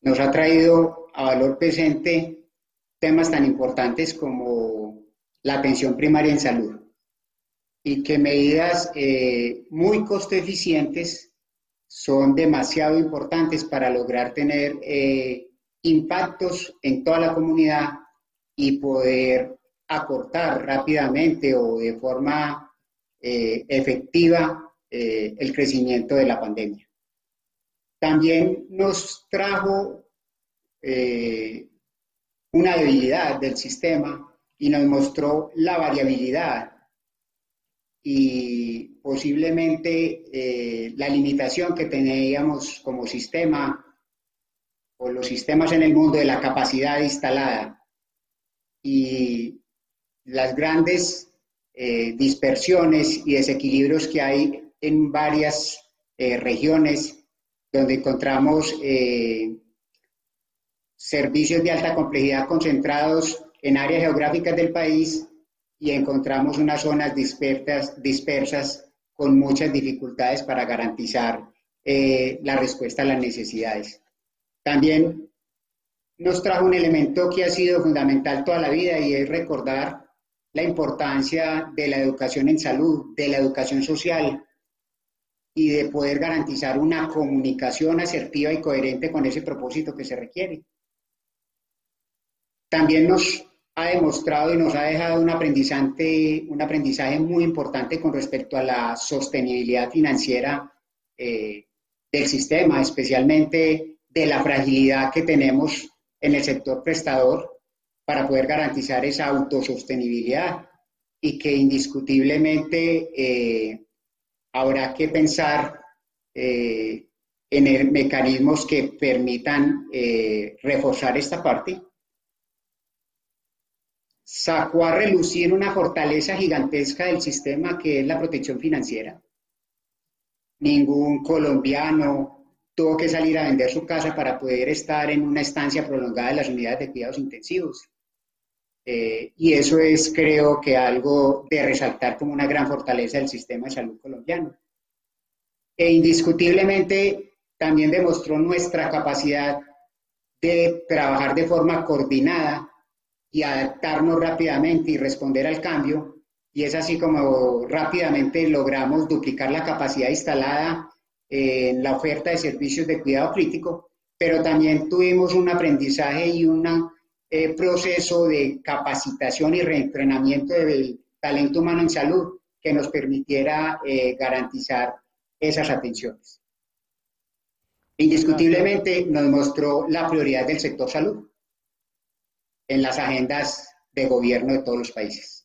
nos ha traído a valor presente temas tan importantes como la atención primaria en salud y que medidas muy costo eficientes son demasiado importantes para lograr tener impactos en toda la comunidad y poder acortar rápidamente o de forma efectiva el crecimiento de la pandemia. También nos trajo una debilidad del sistema y nos mostró la variabilidad y posiblemente la limitación que teníamos como sistema o los sistemas en el mundo de la capacidad instalada y las grandes dispersiones y desequilibrios que hay en varias regiones donde encontramos servicios de alta complejidad concentrados en áreas geográficas del país y encontramos unas zonas dispersas con muchas dificultades para garantizar la respuesta a las necesidades. También nos trajo un elemento que ha sido fundamental toda la vida y es recordar la importancia de la educación en salud, de la educación social y de poder garantizar una comunicación asertiva y coherente con ese propósito que se requiere. También nos ha demostrado y nos ha dejado un aprendizaje muy importante con respecto a la sostenibilidad financiera del sistema, especialmente de la fragilidad que tenemos en el sector prestador para poder garantizar esa autosostenibilidad y que indiscutiblemente habrá que pensar en mecanismos que permitan reforzar esta parte. Sacó a relucir una fortaleza gigantesca del sistema que es la protección financiera. Ningún colombiano tuvo que salir a vender su casa para poder estar en una estancia prolongada en las unidades de cuidados intensivos. Y eso es, creo que, algo de resaltar como una gran fortaleza del sistema de salud colombiano. E indiscutiblemente también demostró nuestra capacidad de trabajar de forma coordinada y adaptarnos rápidamente y responder al cambio, y es así como rápidamente logramos duplicar la capacidad instalada en la oferta de servicios de cuidado crítico, pero también tuvimos un aprendizaje y un proceso de capacitación y reentrenamiento del talento humano en salud que nos permitiera garantizar esas atenciones. Indiscutiblemente nos mostró la prioridad del sector salud en las agendas de gobierno de todos los países.